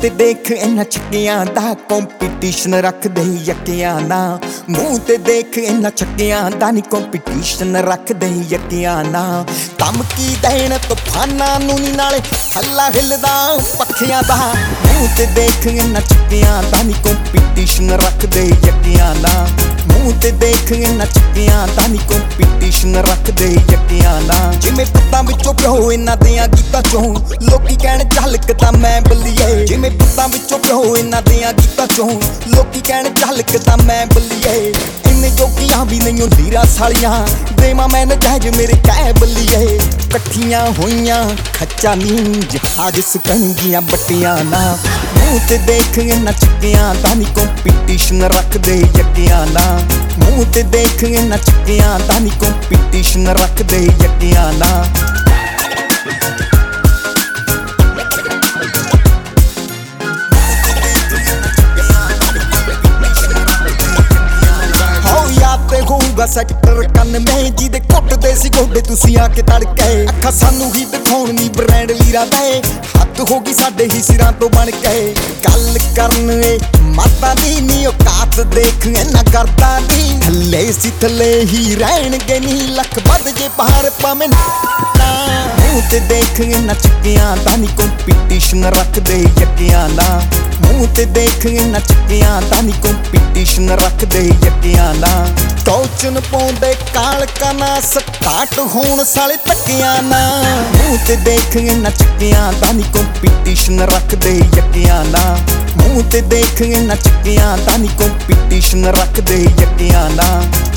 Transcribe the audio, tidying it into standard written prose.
ਤੇ ਦੇਖ ਇਹਨਾਂ ਚੱਕਿਆਂ ਦਾ ਕੰਪੀਟੀਸ਼ਨ ਰੱਖਦੇ ਯੱਕਿਆਂ ਨਾ। ਮੂੰਹ ਤੇ ਦੇਖ ਇਹਨਾਂ ਚੱਕਿਆਂ ਦਾ ਨੀ ਕੰਪੀਟੀਸ਼ਨ ਰੱਖਦੇ ਯੱਕਿਆਂ ਨਾ। ਧਮਕੀ ਦੇਣ ਤੂਫਾਨਾਂ ਨੂੰ ਨੀ ਨਾਲੇ ਥੱਲਾ ਹਿੱਲਦਾ ਪੱਖੀਆਂ ਦਾ। ਮੂੰਹ ਤੇ ਦੇਖ ਇਹਨਾਂ ਚੱਕਿਆਂ ਦਾ ਨੀ ਕੰਪੀਟੀਸ਼ਨ ਰੱਖਦੇ ਯੱਕਿਆਂ ਨਾ। ਮੂੰਹ ਤੇ ਦੇਖ ਇਹਨਾਂ ਚੱਕਿਆਂ ਦਾ ਨੀ ਕੰਪੀਟੀਸ਼ਨ ਰੱਖਦੇ ਯੱਕਿਆਂ ਨਾ। ਜਿਵੇਂ ਪੁੱਤਾਂ ਵਿੱਚੋਂ ਪਿਓ ਇਹਨਾਂ ਦਿਆਂ ਗੀਤਾਂ ਚੋਂ ਲੋਕੀ ਕਹਿਣ ਝਲਕਦਾ ਮੈਂ ਬੱਲੀਏ। ਜਿਵੇਂ ਪੁੱਤਾਂ ਵਿੱਚੋਂ ਪਿਓ ਇਹਨਾਂ ਦਿਆਂ ਗੀਤਾਂ ਚੋਂ ਲੋਕੀ ਕਹਿਣ ਝਲਕਦਾ ਮੈਂ ਬੱਲੀਏ। ਇੰਨੇ ਜੋਗੀਆਂ ਵੀ ਨਹੀਂ ਲੀਰਾਂ ਸਾਲੀਆਂ ਦੇਵਾਂ ਮੈਂ ਨਜਾਇਜ਼ ਮੇਰੇ ਕਹਿ ਬੱਲੀਏ। ਇਕੱਠੀਆਂ ਹੋਈਆਂ ਖੱਚਾ ਨੀ ਜਹਾਜ਼ ਸਕਣਗੀਆਂ ਬੱਟੀਆਂ ਨਾ। ਮੂੰਹ ਤੇ ਦੇਖ ਇਹਨਾਂ ਚੱਕਿਆਂ ਦਾ ਨੀ ਕੰਪੀਟੀਸ਼ਨ ਰੱਖਦੇ ਯੱਕਿਆਂ ਨਾ। ਮੂੰਹ ਤੇ ਦੇਖ ਇਹਨਾਂ ਚੱਕਿਆਂ ਦਾ ਨੀ ਕੰਪੀਟੀਸ਼ਨ ਰੱਖਦੇ ਯੱਕਿਆਂ ਨਾ। ਸੈਕਟਰ 91 ਜਿਹਦੇ ਕੁੱਟਦੇ ਸੀ ਗੋਡੇ ਤੁਸੀਂ ਆ ਕੇ ਤੜਕੇ। ਅੱਖਾਂ ਸਾਨੂੰ ਹੀ ਦਿਖਾਉਣ ਨੀ ਬ੍ਰਾਂਡ ਲੀਰਾ ਦੇ ਹੱਥ ਹੋ ਗਈ ਸਾਡੇ ਹੀ ਸਿਰਾਂ ਤੋਂ ਬਣ ਕੇ। ਗੱਲ ਕਰਨ ਏ ਮਾਤਾ ਦੀ ਨੀ ਔਕਾਤ ਦੇਖ ਇਹਨਾਂ ਕਰਦਾ ਦੀ। ਥੱਲੇ ਸੀ ਥੱਲੇ ਹੀ ਰਹਿਣਗੇ ਨੀ ਲੱਖ ਵੱਧ ਜੇ ਬਾਹਰ ਭਾਵੇਂ ਮੂੰਹ ਤੇ ਦੇਖ ਇਹਨਾਂ ਚੱਕਿਆਂ ਦਾ ਨੀ ਕੰਪੀਟੀਸ਼ਨ ਰੱਖਦੇ ਯੱਕਿਆਂ ਨਾ। ਮੂੰਹ ਤੇ ਦੇਖ ਇਹਨਾਂ ਚੱਕਿਆਂ ਦਾ ਨੀ ਕੰਪੀਟੀਸ਼ਨ ਰੱਖਦੇ ਯੱਕਿਆਂ ਨਾ। ਟੋਚਨ ਪਾਉਂਦੇ ਕਾਲਕਾਂ ਨਾ ਸਟਾਰਟ ਹੋਣ ਸਾਲੇ ਧੱਕਿਆਂ ਨਾ। ਮੂੰਹ ਤੇ ਦੇਖ ਇਹਨਾਂ ਚੱਕਿਆਂ ਦਾ ਨੀ ਕੰਪੀਟੀਸ਼ਨ ਰੱਖਦੇ ਯੱਕਿਆਂ ਨਾ। ਮੂੰਹ ਤੇ ਦੇਖ ਇਹਨਾਂ ਚੱਕਿਆਂ ਦਾ ਨੀ ਕੰਪੀਟੀਸ਼ਨ ਰੱਖਦੇ ਯੱਕਿਆਂ ਨਾ।